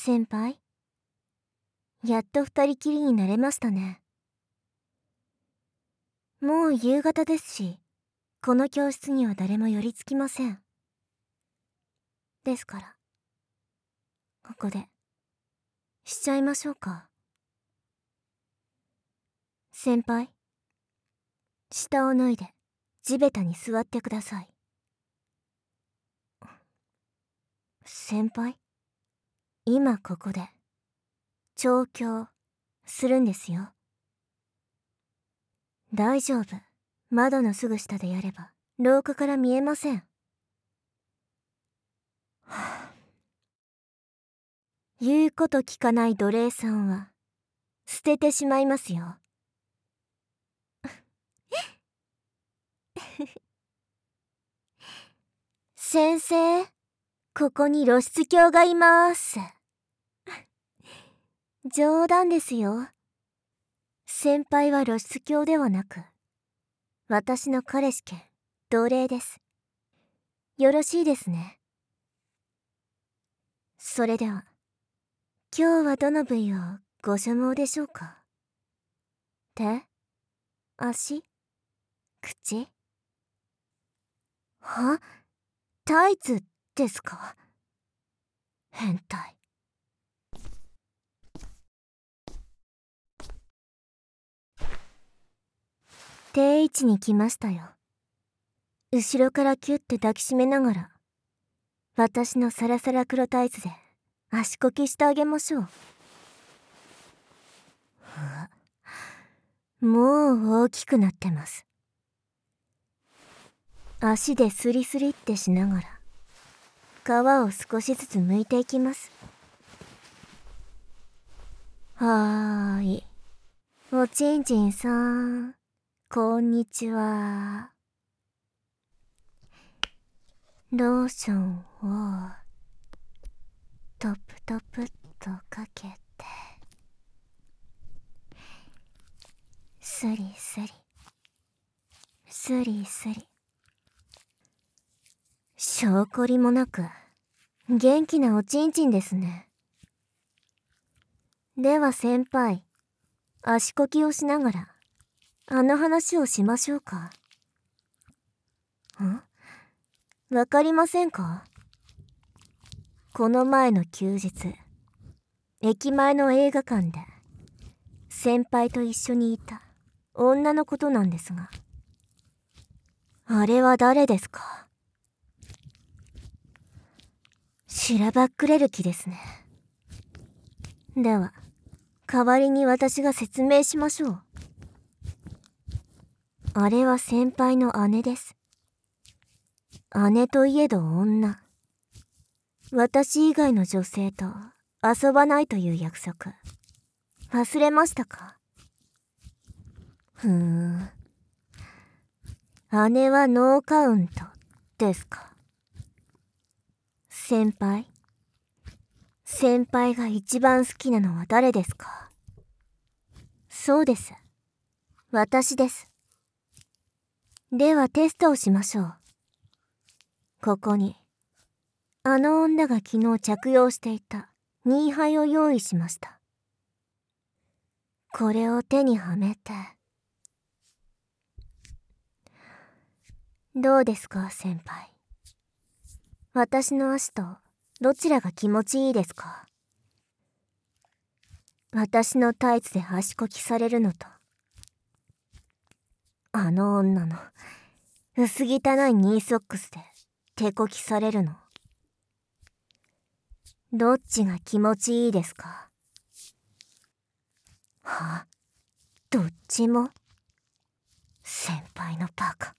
先輩、やっと二人きりになれましたね。もう夕方ですし、この教室には誰も寄りつきません。ですから、ここで、しちゃいましょうか。先輩、下を脱いで、地べたに座ってください。先輩、今ここで、調教、するんですよ。大丈夫。窓のすぐ下でやれば、廊下から見えません。言うこと聞かない奴隷さんは、捨ててしまいますよ。先生、ここに露出狂がいまーす。冗談ですよ。先輩は露出狂ではなく、私の彼氏兼奴隷です。よろしいですね。それでは、今日はどの部位をご所望でしょうか。手、足、口。は？タイツですか？変態。定位置に来ましたよ。後ろからキュッて抱きしめながら、私のサラサラ黒タイツで足こきしてあげましょう。もう大きくなってます。足でスリスリってしながら、皮を少しずつ剥いていきます。はーい。おちんちんさん、こんにちは。ローションをトップトップっとかけて、スリスリスリスリ、しょうこりもなく元気なおちんちんですね。では先輩、足こきをしながらあの話をしましょうか。わかりませんか？この前の休日、駅前の映画館で先輩と一緒にいた女のことなんですが、あれは誰ですか？しらばっくれる気ですね。では、代わりに私が説明しましょう。あれは先輩の姉です。姉といえど女。私以外の女性と遊ばないという約束、忘れましたか？姉はノーカウントですか。先輩が一番好きなのは誰ですか？そうです。私です。ではテストをしましょう。ここに、あの女が昨日着用していたニーハイを用意しました。これを手にはめて。どうですか、先輩。私の足とどちらが気持ちいいですか？私のタイツで足こきされるのと、あの女の薄汚いニーソックスで手こきされるの。どっちが気持ちいいですか？は？どっちも？先輩のバカ。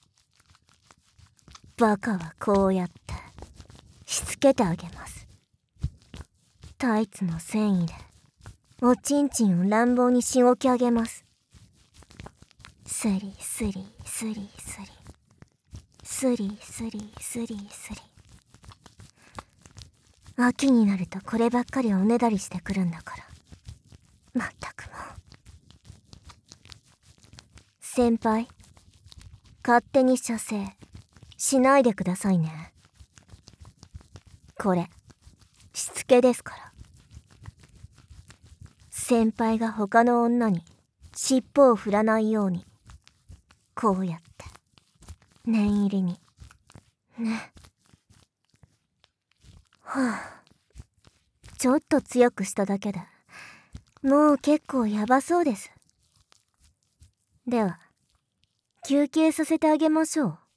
バカはこうやってしつけてあげます。タイツの繊維でおちんちんを乱暴にしごき上げます。スリスリスリスリスリスリスリスリ。秋になるとこればっかりおねだりしてくるんだから、まったくもう。先輩、勝手に射精しないでくださいね。これしつけですから。 先輩が他の女に尻尾を振らないように、こうやって念入りにね。はあ、ちょっと強くしただけでもう結構ヤバそうです。では休憩させてあげましょう。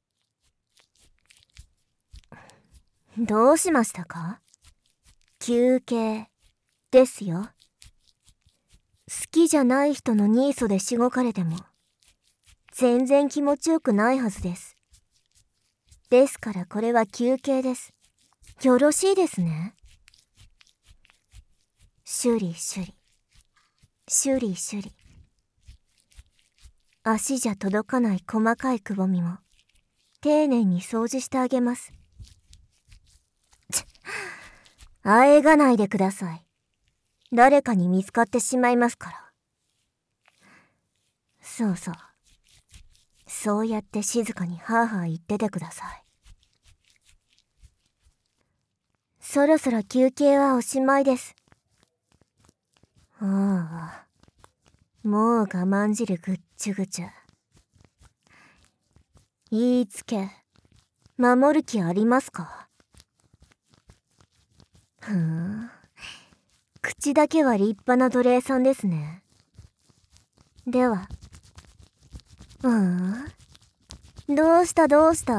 どうしましたか？休憩ですよ。好きじゃない人のニーソでしごかれても全然気持ちよくないはずです。ですからこれは休憩です。よろしいですね。シュリシュリシュリシュリ。足じゃ届かない細かいくぼみも丁寧に掃除してあげます。あえがないでください。誰かに見つかってしまいますから。そうそう。そうやって静かにハーハー言っててください。そろそろ休憩はおしまいです。ああ、もう我慢汁ぐっちゅぐちゅ。言いつけ、守る気ありますか？口だけは立派な奴隷さんですね。では、どうしたどうした？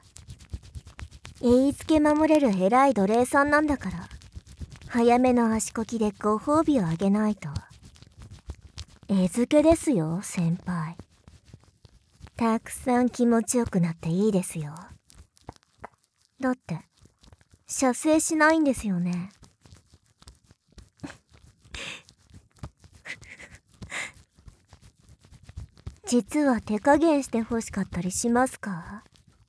言いつけ守れる偉い奴隷さんなんだから、早めの足こきでご褒美をあげないと。餌付けですよ、先輩。たくさん気持ちよくなっていいですよ。だって、射精しないんですよね。実は手加減して欲しかったりしますか？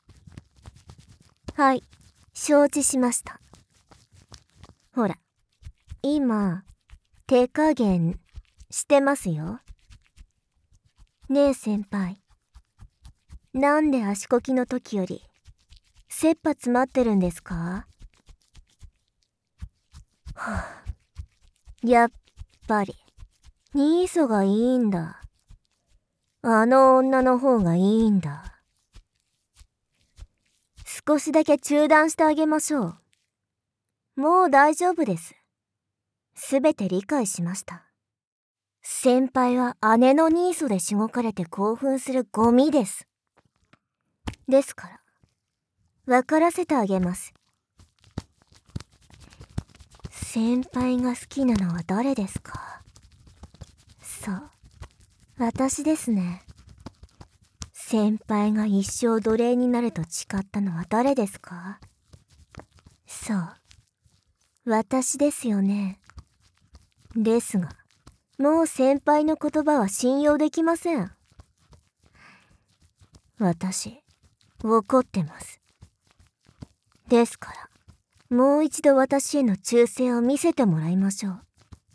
はい、承知しました。ほら、今、手加減してますよ。ねえ先輩、なんで足こきの時より切羽詰まってるんですか？はあ、やっぱりニーソがいいんだ。あの女の方がいいんだ。少しだけ中断してあげましょう。もう大丈夫です。すべて理解しました。先輩は姉のニーソでしごかれて興奮するゴミです。ですから、分からせてあげます。先輩が好きなのは誰ですか？そう、私ですね。先輩が一生奴隷になると誓ったのは誰ですか？そう、私ですよね。ですが、もう先輩の言葉は信用できません。私、怒ってます。ですから、もう一度私への忠誠を見せてもらいましょう。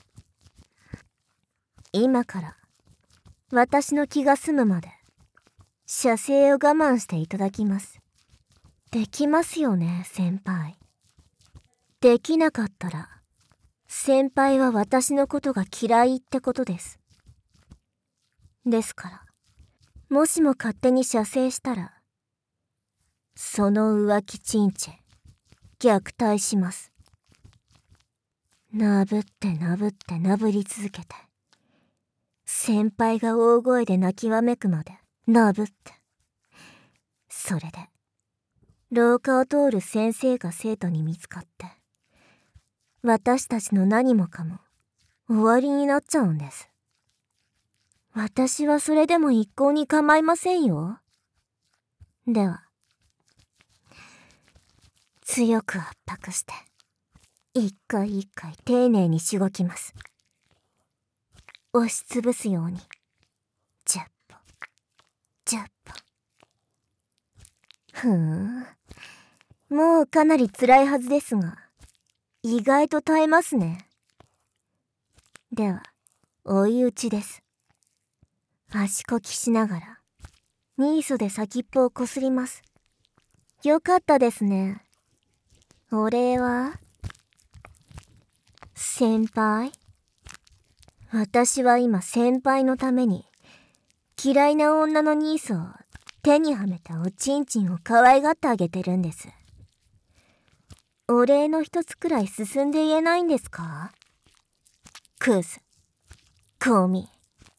今から、私の気が済むまで、射精を我慢していただきます。できますよね、先輩。できなかったら、先輩は私のことが嫌いってことです。ですから、もしも勝手に射精したら、その浮気チンチェ、虐待します。なぶってなぶってなぶり続けて、先輩が大声で泣きわめくまでなぶって、それで、廊下を通る先生が生徒に見つかって、私たちの何もかも終わりになっちゃうんです。私はそれでも一向に構いませんよ。では、強く圧迫して、一回一回丁寧にしごきます。押しつぶすように、ジャッポ、ジャッポ。もうかなり辛いはずですが、意外と耐えますね。では、追い打ちです。足こきしながら、ニーソで先っぽをこすります。よかったですね。お礼は？先輩？ 私は今先輩のために嫌いな女のニースを手にはめたおちんちんを可愛がってあげてるんです。お礼の一つくらい進んで言えないんですか？クズ、コミ。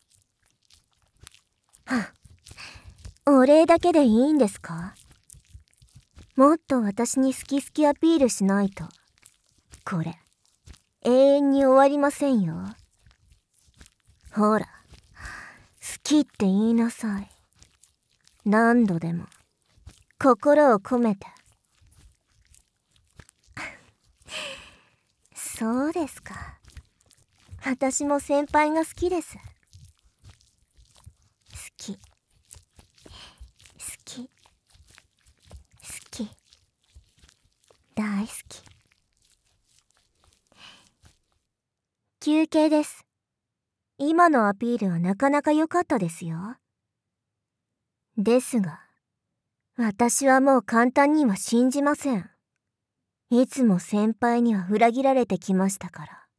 お礼だけでいいんですか？もっと私に好き好きアピールしないと、これ、永遠に終わりませんよ。ほら、好きって言いなさい。何度でも、心を込めて。そうですか。私も先輩が好きです。好き。好き。好き。大好き。休憩です。今のアピールはなかなか良かったですよ。ですが、私はもう簡単には信じません。いつも先輩には裏切られてきましたから。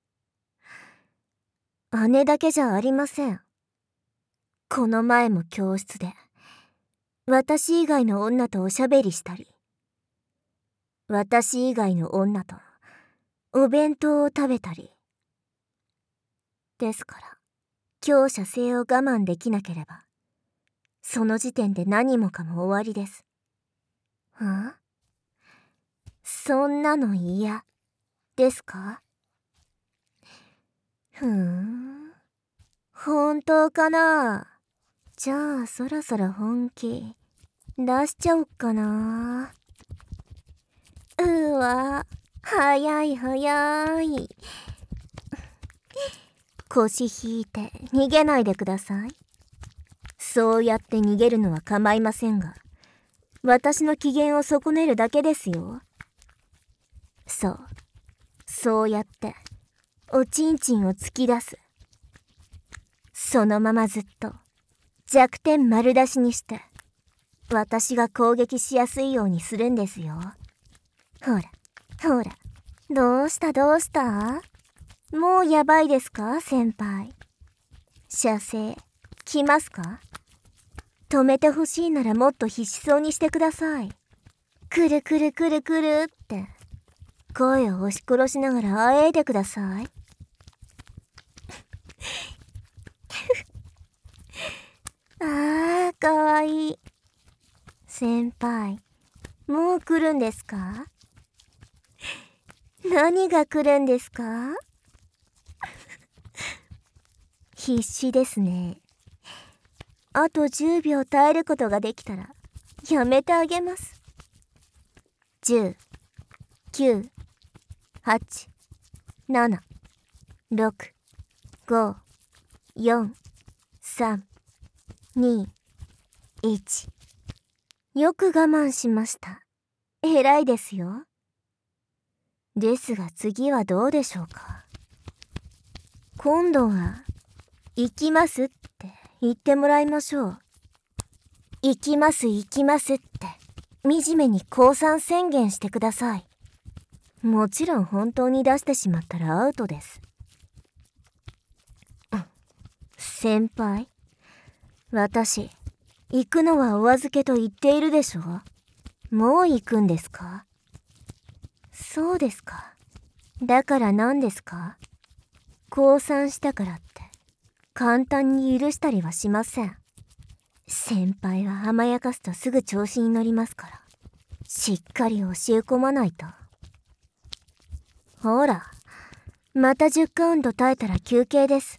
姉だけじゃありません。この前も教室で、私以外の女とおしゃべりしたり、私以外の女とお弁当を食べたり。ですから、今日射精を我慢できなければ、その時点で何もかも終わりです。そんなの嫌ですか？本当かな？じゃあそろそろ本気出しちゃおっかな。早い早い。腰引いて逃げないでください。そうやって逃げるのは構いませんが、私の機嫌を損ねるだけですよ。そうやっておちんちんを突き出す。そのままずっと弱点丸出しにして、私が攻撃しやすいようにするんですよ。ほら、どうしたもうやばいですか、先輩。射精、来ますか？止めてほしいならもっと必死そうにしてください。くるくるくるくるって、声を押し殺しながらあえいでください。かわいい。先輩、もう来るんですか？何が来るんですか？必死ですね。あと10秒耐えることができたらやめてあげます。10、9、8、7、6、5、4、3、2、1。よく我慢しました。偉いですよ。ですが次はどうでしょうか。今度は行きますって言ってもらいましょう。行きますって惨めに降参宣言してください。もちろん本当に出してしまったらアウトです。先輩、私行くのはお預けと言っているでしょ。もう行くんですか？そうですか。だから何ですか？降参したからって簡単に許したりはしません。先輩は甘やかすとすぐ調子に乗りますから、しっかり教え込まないと。ほら、また10カウント耐えたら休憩です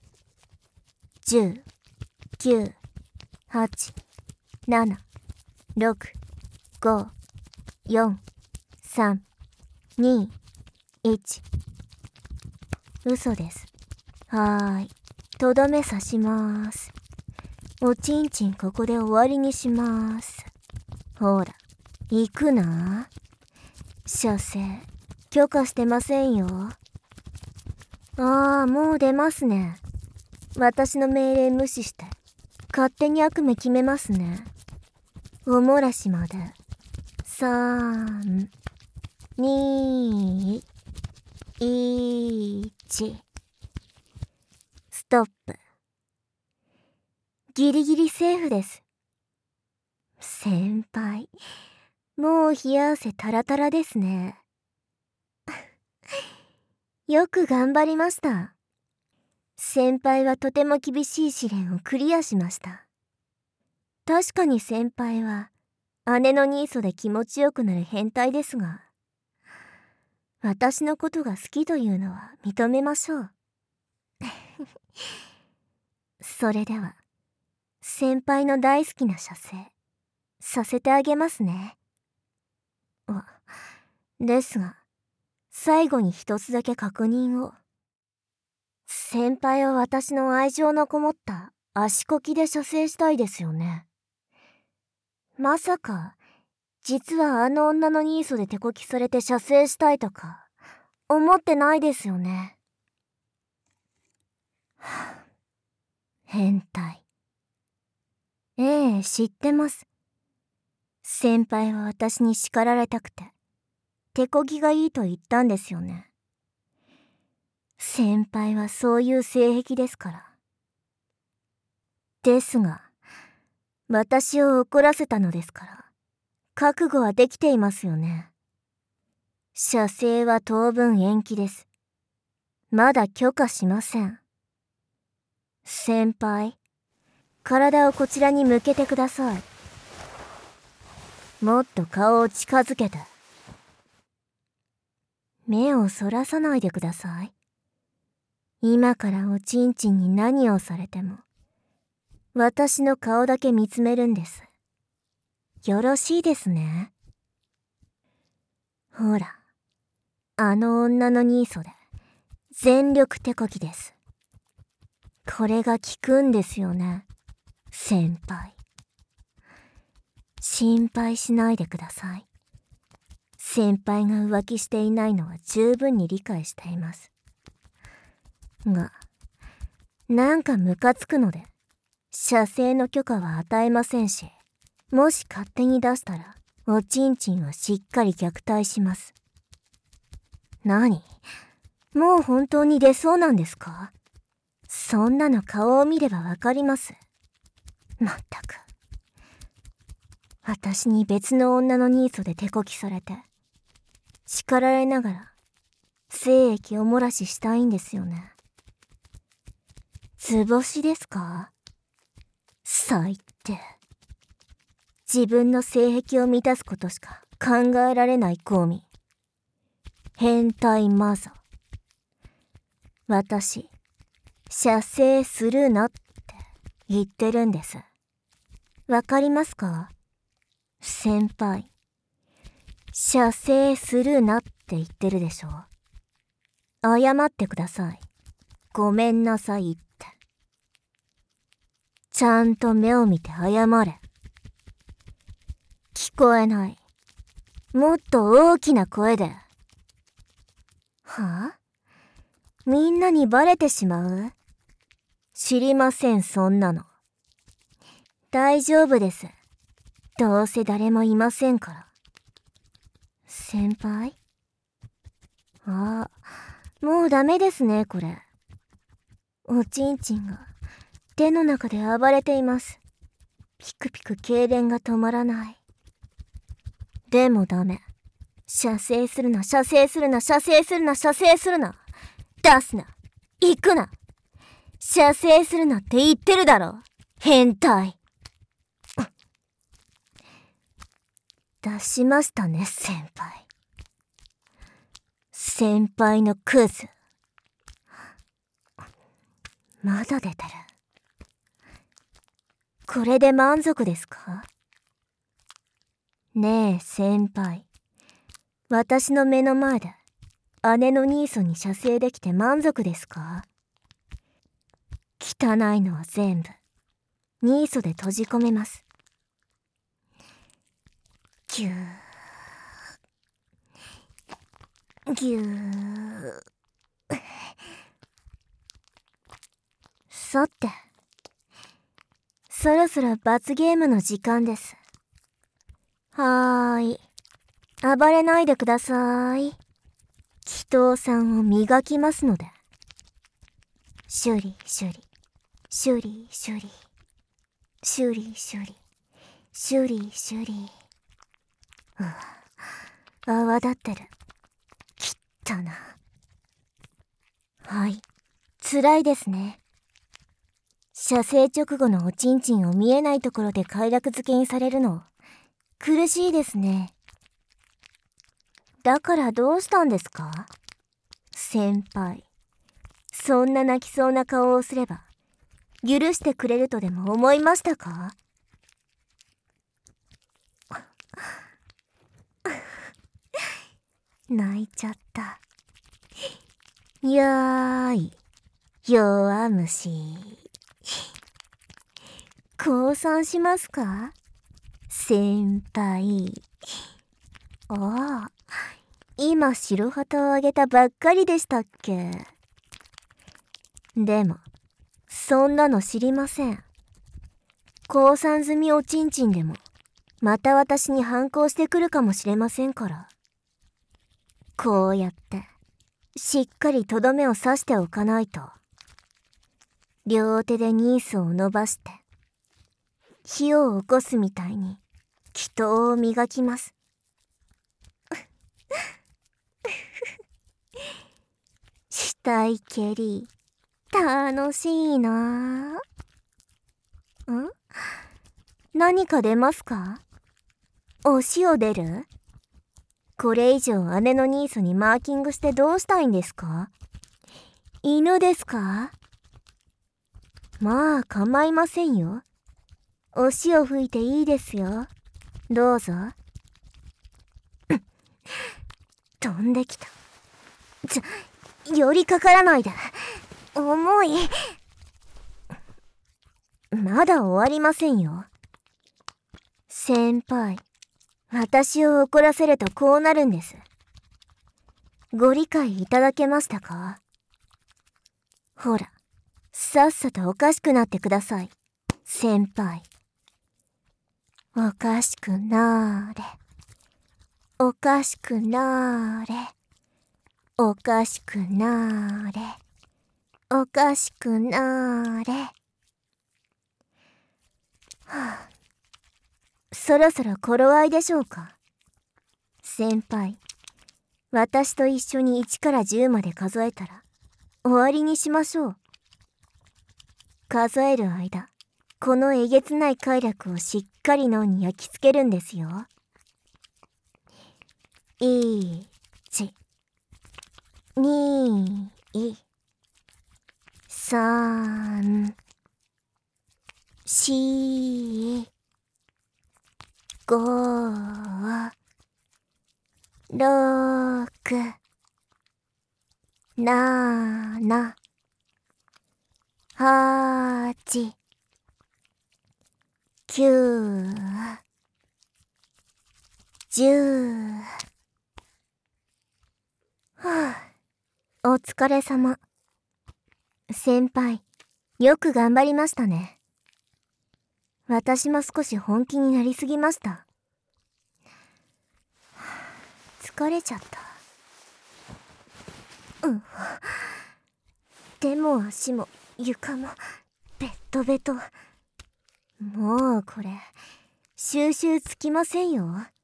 。10、9、8、7、6、5、4、3、2、1。嘘です。とどめ刺します。おちんちんここで終わりにします。ほら、行くな。射精、許可してませんよ。もう出ますね。私の命令無視して、勝手に悪夢決めますね。おもらしまで。3、2、1。ストップ。ギリギリセーフです。先輩、もう冷や汗タラタラですね。よく頑張りました。先輩はとても厳しい試練をクリアしました。確かに先輩は姉のニーソで気持ちよくなる変態ですが、私のことが好きというのは認めましょう。それでは、先輩の大好きな射精、させてあげますね。ですが、最後に一つだけ確認を。先輩は私の愛情のこもった足こきで射精したいですよね。まさか、実はあの女のニーソで手こきされて射精したいとか、思ってないですよね。変態。ええ、知ってます。先輩は私に叱られたくて、手こきがいいと言ったんですよね。先輩はそういう性癖ですから。ですが、私を怒らせたのですから、覚悟はできていますよね。射精は当分延期です。まだ許可しません。先輩、体をこちらに向けてください。もっと顔を近づけて。目をそらさないでください。今からおちんちんに何をされても、私の顔だけ見つめるんです。よろしいですね。ほら、あの女のニーソで、全力手こきです。これが効くんですよね、先輩。心配しないでください。先輩が浮気していないのは十分に理解しています。が、なんかムカつくので、射精の許可は与えませんし、もし勝手に出したら、おちんちんはしっかり虐待します。何？もう本当に出そうなんですか？そんなの顔を見ればわかります。まったく。私に別の女のニーソで手こきされて、叱られながら、精液を漏らししたいんですよね。図星ですか？最低。自分の性癖を満たすことしか考えられないゴミ。変態マザ。私、射精するなって言ってるんです。わかりますか？先輩。射精するなって言ってるでしょ。謝ってください。ごめんなさいって。ちゃんと目を見て謝れ。聞こえない。もっと大きな声で。はあ？みんなにバレてしまう？知りません、そんなの。大丈夫です。どうせ誰もいませんから。先輩？ああ、もうダメですね、これ。おちんちんが手の中で暴れています。ピクピク痙攣が止まらない。でもダメ。射精するな、射精するな、射精するな、射精するな。出すな。行くな。射精するなって言ってるだろ。変態。出しましたね、先輩。先輩のクズ。まだ出てる。これで満足ですか？ねえ、先輩。私の目の前で姉のニーソに射精できて満足ですか？汚いのは全部ニーソで閉じ込めます。ぎゅーぎゅー。さて、そろそろ罰ゲームの時間です。はーい。暴れないでください。祈祷さんを磨きますので。 修理修理修理修理修理修理修理修理。泡立ってる。きったな。はい、辛いですね。射精直後のおちんちんを見えないところで快楽づけにされるの苦しいですね。だからどうしたんですか先輩。そんな泣きそうな顔をすれば許してくれるとでも思いましたか？泣いちゃった。やーい弱虫。降参しますか先輩。ああ、今白旗をあげたばっかりでしたっけ。でもそんなの知りません。降参済みおちんちんでもまた私に反抗してくるかもしれませんから。こうやってしっかりとどめを刺しておかないと。両手でニースを伸ばして火を起こすみたいに祈祷を磨きます。したい蹴り楽しいな。何か出ますか？お塩出る？これ以上姉のニースにマーキングしてどうしたいんですか？犬ですか？まあ構いませんよ。お塩吹いていいですよ。どうぞ。飛んできた。寄りかからないで。重い。まだ終わりませんよ。先輩、私を怒らせるとこうなるんです。ご理解いただけましたか？ほら、さっさとおかしくなってください、先輩。おかしくなーれ。おかしくなーれ。おかしくなーれ。おかしくなーれ。はあ、そろそろ頃合いでしょうか。先輩、私と一緒に1から10まで数えたら終わりにしましょう。数える間、このえげつない快楽をしっかり脳に焼き付けるんですよ。1、2、3、4、5、6、7、8、9、10。はあ、お疲れ様。先輩、よく頑張りましたね。私も少し本気になりすぎました。疲れちゃった。手も足も床もベットベト。もうこれ収集つきませんよ。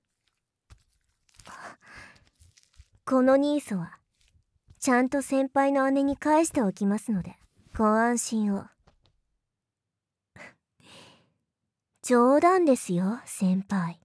このニーソはちゃんと先輩の姉に返しておきますのでご安心を。冗談ですよ、先輩。